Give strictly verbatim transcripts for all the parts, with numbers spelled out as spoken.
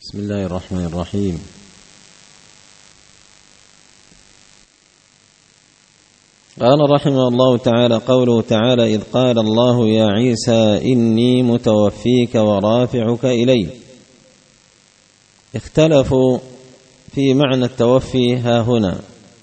بسم الله الرحمن الرحيم. قال رحمه الله تعالى: قوله تعالى: إذ قال الله يا عيسى إني متوفيك ورافعك إلي. اختلفوا في معنى التوفي ها هنا،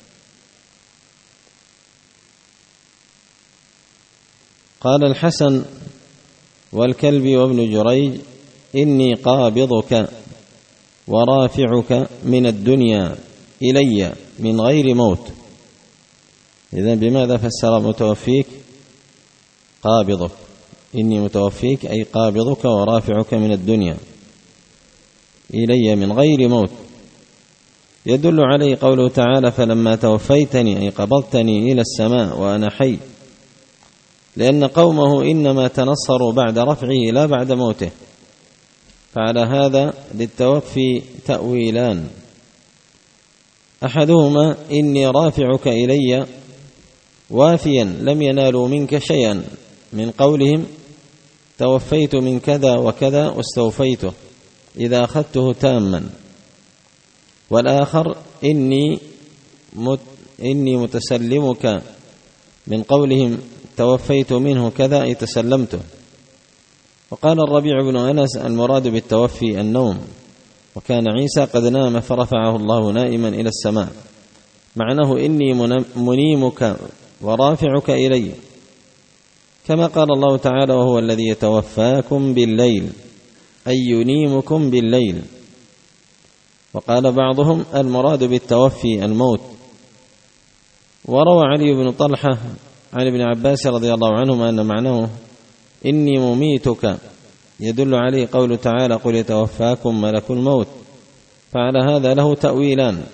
قال الحسن والكلبي وابن جريج: إني قابضك ورافعك من الدنيا إلي من غير موت. إذن بماذا فسر متوفيك؟ قابضك، إني متوفيك أي قابضك ورافعك من الدنيا إلي من غير موت. يدل عليه قوله تعالى: فلما توفيتني أي قبضتني إلى السماء وأنا حي، لأن قومه إنما تنصروا بعد رفعه لا بعد موته. فعلى هذا للتوفي تأويلان: أحدهما إني رافعك إلي وافيا لم ينالوا منك شيئا، من قولهم توفيت من كذا وكذا واستوفيته إذا أخذته تاما. والآخر إني مت إني متسلمك، من قولهم توفيت منه كذا أي تسلمته. وقال الربيع بن أنس: المراد بالتوفي النوم، وكان عيسى قد نام فرفعه الله نائما إلى السماء، معناه إني منيمك ورافعك إلي، كما قال الله تعالى: وهو الذي يتوفاكم بالليل أي ينيمكم بالليل. وقال بعضهم: المراد بالتوفي الموت. وروى علي بن طلحة عن ابن عباس رضي الله عنهما أن معناه إني مميتك، يدل عليه قوله تعالى: قل يتوفاكم ملك الموت. فعلى هذا له تأويلان: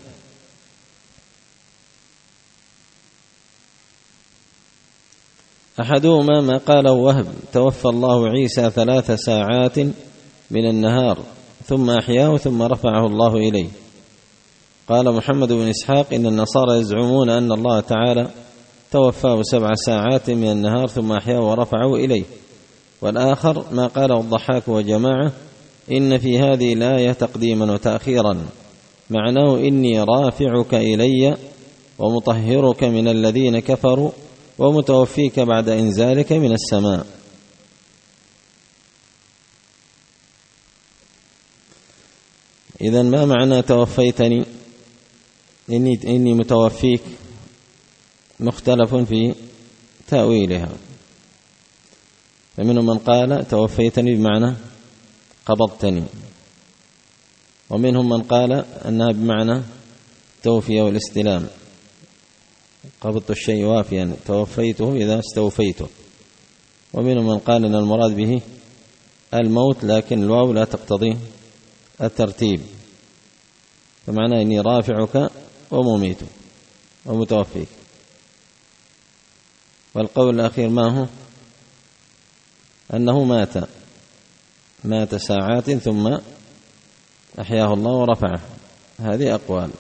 أحدهما ما قاله وهب: توفى الله عيسى ثلاث ساعات من النهار ثم أحياه ثم رفعه الله إليه. قال محمد بن إسحاق: إن النصارى يزعمون أن الله تعالى توفاه سبع ساعات من النهار ثم أحياه ورفعه إليه. والآخر ما قاله الضحاك وجماعة: إن في هذه الآية تقديما وتأخيرا، معناه إني رافعك إلي ومطهرك من الذين كفروا ومتوفيك بعد إنزالك من السماء. إذن ما معنى توفيتني؟ إني, إني متوفيك مختلف في تأويلها، فمنهم من قال توفيتني بمعنى قبضتني، ومنهم من قال أنها بمعنى توفي والاستلام، قبضت الشيء وافيا توفيته إذا استوفيته. ومنهم من قال أن المراد به الموت، لكن الواو لا تقتضي الترتيب، فمعنى إني رافعك ومميتك ومتوفيك. والقول الأخير ما هو؟ أنه مات مات ساعات ثم أحياه الله ورفعه. هذه أقوال.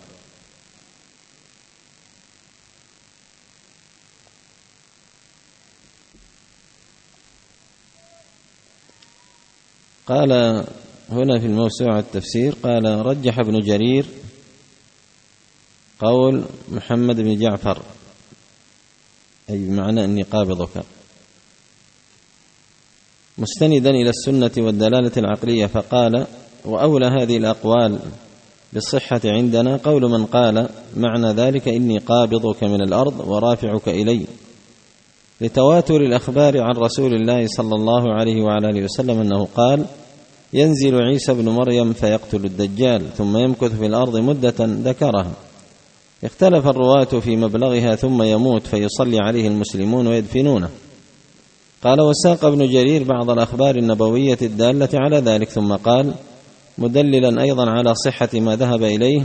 قال هنا في الموسوعة التفسير، قال: رجح ابن جرير قول محمد بن جعفر، أي بمعنى أني قابضك، مستندا إلى السنة والدلالة العقلية، فقال: وأولى هذه الأقوال بالصحة عندنا قول من قال معنى ذلك إني قابضك من الأرض ورافعك إلي، لتواتر الأخبار عن رسول الله صلى الله عليه وعلى آله وسلم أنه قال: ينزل عيسى بن مريم فيقتل الدجال ثم يمكث في الأرض مدة ذكرها. اختلف الرواة في مبلغها ثم يموت فيصلي عليه المسلمون ويدفنونه. قال: وساق ابن جرير بعض الأخبار النبوية الدالة على ذلك، ثم قال مدللا أيضا على صحة ما ذهب إليه: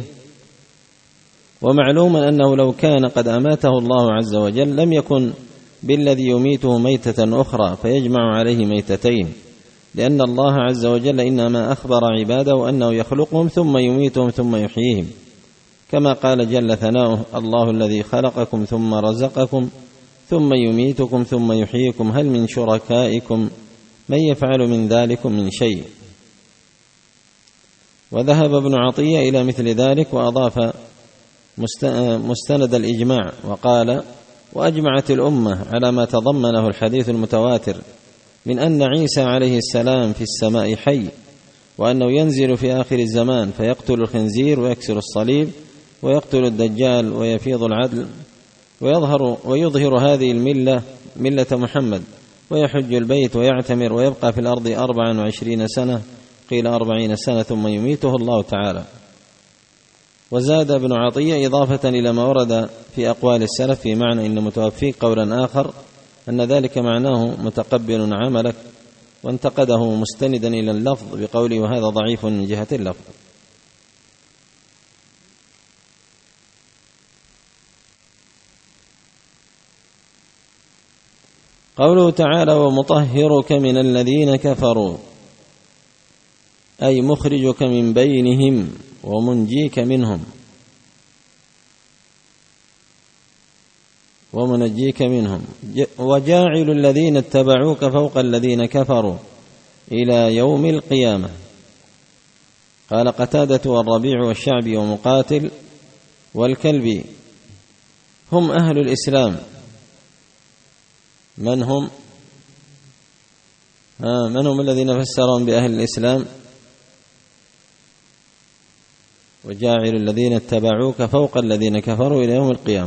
ومعلوم أنه لو كان قد أماته الله عز وجل لم يكن بالذي يميته ميتة أخرى فيجمع عليه ميتتين، لأن الله عز وجل إنما أخبر عباده أنه يخلقهم ثم يميتهم ثم يحييهم، كما قال جل ثناؤه: الله الذي خلقكم ثم رزقكم ثم يميتكم ثم يحييكم هل من شركائكم من يفعل من ذلكم من شيء. وذهب ابن عطية إلى مثل ذلك وأضاف مستند الإجماع وقال: وأجمعت الأمة على ما تضمنه الحديث المتواتر من أن عيسى عليه السلام في السماء حي، وأنه ينزل في آخر الزمان فيقتل الخنزير ويكسر الصليب ويقتل الدجال ويفيض العدل ويظهر ويظهر هذه الملة ملة محمد، ويحج البيت ويعتمر ويبقى في الأرض أربعا وعشرين سنة، قيل أربعين سنة، ثم يميته الله تعالى. وزاد ابن عطية إضافة إلى ما ورد في أقوال السلف في معنى إن متوفيك قولا آخر أن ذلك معناه متقبل عملك، وانتقده مستندا إلى اللفظ بقوله: وهذا ضعيف من جهة اللفظ. قوله تعالى: ومطهرك من الذين كفروا، أي مخرجك من بينهم ومنجيك منهم ومنجيك منهم، وجاعل الذين اتبعوك فوق الذين كفروا إلى يوم القيامة. قال قتادة والربيع والشعبي ومقاتل والكلبي هم أهل الإسلام. من هم؟ آه من هم الذين فسرهم بأهل الإسلام؟ وجاعل الذين اتبعوك فوق الذين كفروا إلى يوم القيامة.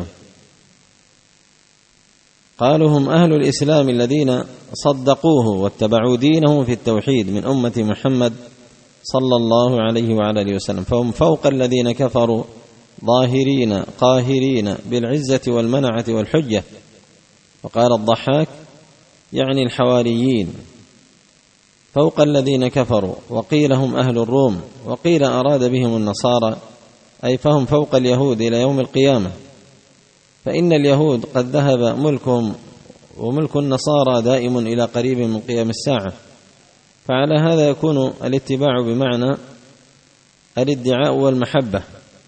قالوا هم أهل الإسلام الذين صدقوه واتبعوا دينه في التوحيد من أمة محمد صلى الله عليه وعلى آله وسلم، فهم فوق الذين كفروا ظاهرين قاهرين بالعزة والمنعة والحجة. وقال الضحاك يعني الحواريين فوق الذين كفروا، وقيل هم أهل الروم، وقيل أراد بهم النصارى، أي فهم فوق اليهود إلى يوم القيامة، فإن اليهود قد ذهب ملكهم، وملك النصارى دائم إلى قريب من قيام الساعة. فعلى هذا يكون الاتباع بمعنى الادعاء والمحبة،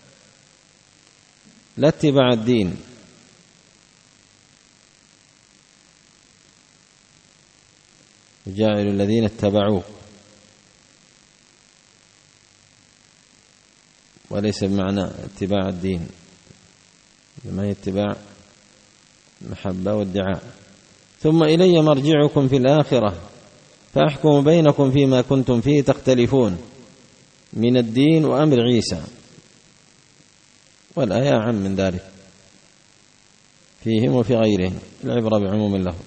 لا اتباع الدين. جاعل الذين اتبعوه، وليس بمعنى اتباع الدين، لما هي اتباع محبة وادعاء. ثم إلي مرجعكم في الآخرة فأحكم بينكم فيما كنتم فيه تختلفون من الدين وأمر عيسى. والآية عام من ذلك فيهم وفي غيرهم، العبرة بعموم اللفظ.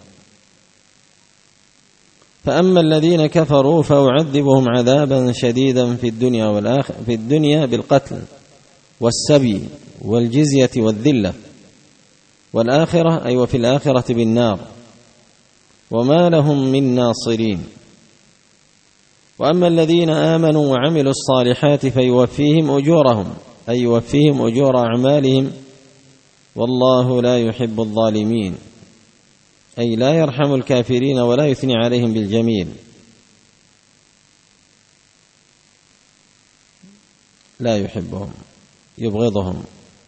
فأما الذين كفروا فأعذبهم عذابا شديدا في الدنيا والآخرة، في الدنيا بالقتل والسبي والجزية والذلة، والآخرة أي وفي الآخرة بالنار، وما لهم من ناصرين. وأما الذين آمنوا وعملوا الصالحات فيوفيهم أجورهم، أي يوفيهم أجور أعمالهم، والله لا يحب الظالمين، أي لا يرحم الكافرين ولا يثني عليهم بالجميل، لا يحبهم يبغضهم.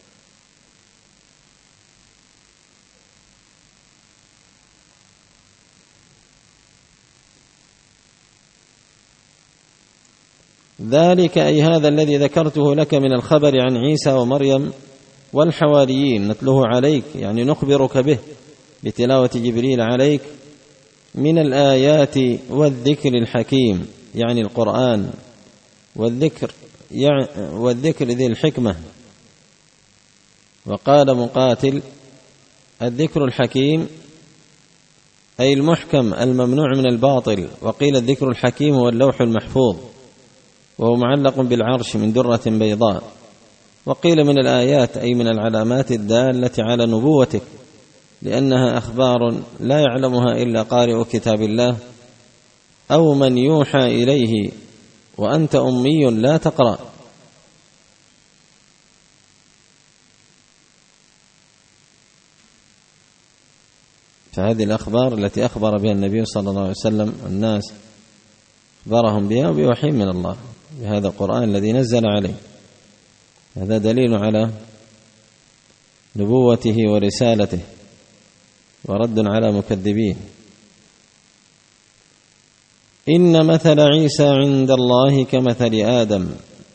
ذلك أي هذا الذي ذكرته لك من الخبر عن عيسى ومريم والحواريين نتلوه عليك، يعني نخبرك به بتلاوة جبريل عليك، من الآيات والذكر الحكيم، يعني القرآن، والذكر يعني والذكر ذي الحكمة. وقال مقاتل: الذكر الحكيم أي المحكم الممنوع من الباطل. وقيل الذكر الحكيم هو اللوح المحفوظ، وهو معلق بالعرش من درة بيضاء. وقيل من الآيات أي من العلامات الدالة على نبوتك، لأنها أخبار لا يعلمها إلا قارئ كتاب الله أو من يوحى إليه، وأنت أمي لا تقرأ. فهذه الأخبار التي أخبر بها النبي صلى الله عليه وسلم الناس، أخبرهم بها بوحي من الله بهذا القرآن الذي نزل عليه. هذا دليل على نبوته ورسالته، ورد على مكذبين. إن مثل عيسى عند الله كمثل آدم،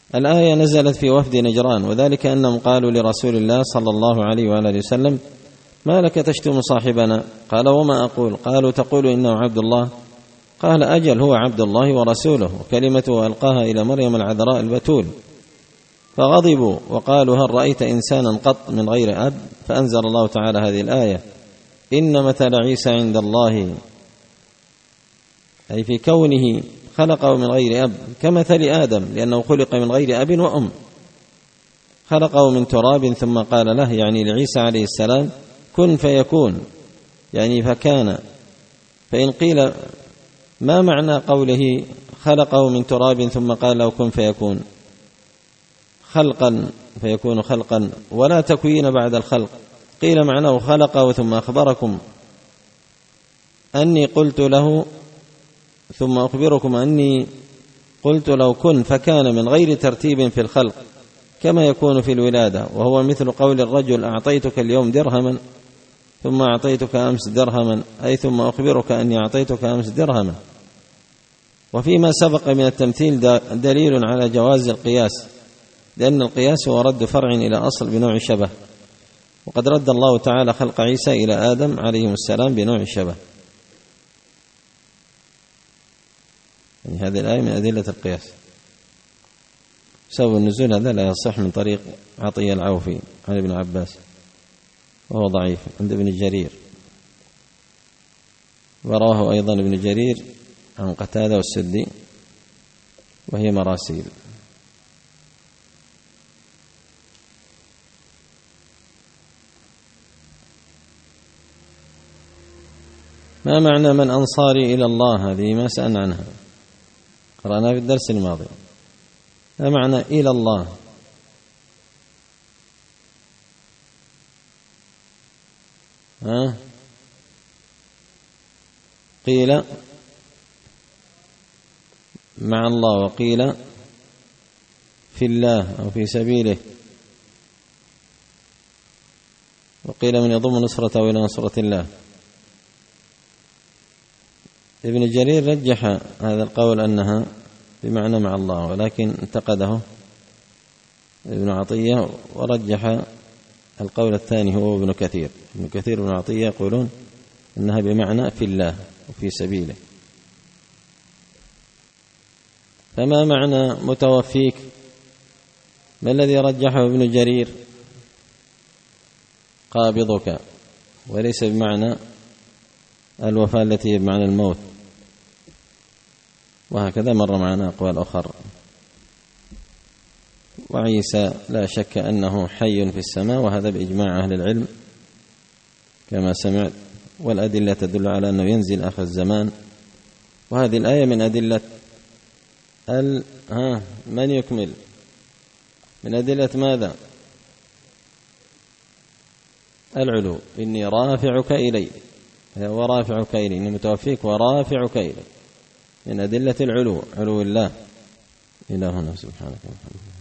الآية نزلت في وفد نجران، وذلك أنهم قالوا لرسول الله صلى الله عليه وآله وسلم: ما لك تشتم صاحبنا؟ قال: وما أقول؟ قالوا: تقول إنه عبد الله. قال: أجل، هو عبد الله ورسوله، وكلمته ألقاها إلى مريم العذراء البتول. فغضبوا وقالوا: هل رأيت إنسانا قط من غير أب؟ فأنزل الله تعالى هذه الآية: إن مثل عيسى عند الله، أي في كونه خلقه من غير أب، كمثل آدم، لأنه خلق من غير أب وأم، خلقه من تراب ثم قال له، يعني لعيسى عليه السلام، كن فيكون، يعني فكان. فإن قيل ما معنى قوله خلقه من تراب ثم قال له كن فيكون؟ خلقا، فيكون خلقا ولا تكوين بعد الخلق. قيل معناه خلقه ثم أخبركم أني قلت له، ثم أخبركم أني قلت له كن فكان، من غير ترتيب في الخلق كما يكون في الولادة، وهو مثل قول الرجل: أعطيتك اليوم درهما ثم أعطيتك أمس درهما، أي ثم أخبرك أني أعطيتك أمس درهما. وفيما سبق من التمثيل دليل على جواز القياس، لأن القياس هو رد فرع إلى أصل بنوع شبه، وقد رد الله تعالى خلق عيسى إلى آدم عليه السلام بنوع شبه. يعني هذه الآية من أدلة القياس. سبب النزول هذا لا يصح من طريق عطية العوفي عن ابن عباس، وهو ضعيف عند ابن جرير، ورواه أيضا ابن جرير عن قتادة والسدي، وهي مراسيل. ما معنى من أنصاري إلى الله؟ هذه ما سألنا عنها، قرأناها في الدرس الماضي. ما معنى إلى الله؟ ها؟ قيل مع الله، وقيل في الله أو في سبيله، وقيل من يضم نصرته إلى نصرة الله. ابن جرير رجح هذا القول أنها بمعنى مع الله، ولكن انتقده ابن عطية ورجح القول الثاني هو ابن كثير. ابن كثير وابن عطية يقولون أنها بمعنى في الله وفي سبيله. فما معنى متوفيك؟ ما الذي رجحه ابن جرير؟ قابضك، وليس بمعنى الوفاة التي هي بمعنى الموت. وهكذا مر معنا أقوال أخرى. وعيسى لا شك أنه حي في السماء، وهذا بإجماع أهل العلم كما سمعت، والأدلة تدل على أنه ينزل آخر الزمان. وهذه الآية من أدلة ال... ها من يكمل؟ من أدلة ماذا؟ العلو. إني رافعك إلي، ورافعك إلي، إني متوفيك ورافعك إلي، من أدلة العلو، علو الله. إلهنا سبحانه وتعالى.